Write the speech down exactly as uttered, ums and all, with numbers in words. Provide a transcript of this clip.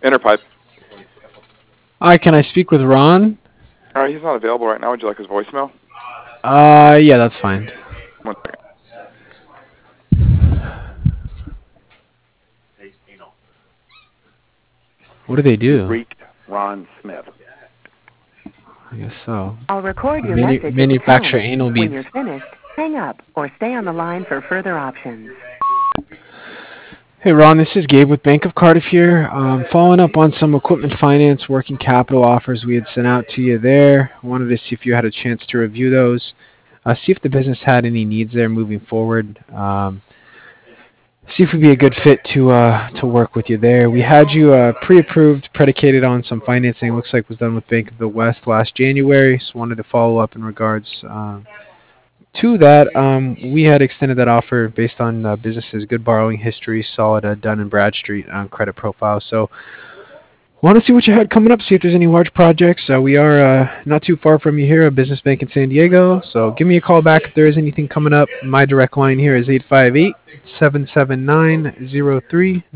Interpipe. Hi, can I speak with Ron? All right, he's not available right now. Would you like his voicemail? Uh, yeah, that's fine. One second. What do they You've do? reached Ron Smith. I guess so. I'll record your Manu- message at the manufacture tone. anal When beads. you're finished, hang up or stay on the line for further options. Hey Ron, this is Gabe with Bank of Cardiff here. Um, following up on some equipment finance working capital offers we had sent out to you there. Wanted to see if you had a chance to review those. Uh, see if the business had any needs there moving forward. Um, see if we'd be a good fit to uh, to work with you there. We had you uh, pre-approved, predicated on some financing. Looks like was done with Bank of the West last January. So wanted to follow up in regards uh, to that. Um, we had extended that offer based on uh, business's good borrowing history, solid uh, Dun and Bradstreet uh, credit profile. So want to see what you had coming up, see if there's any large projects. Uh, we are uh, not too far from you here, a business bank in San Diego. So give me a call back if there is anything coming up. My direct line here is eight five eight, seven seven nine, zero three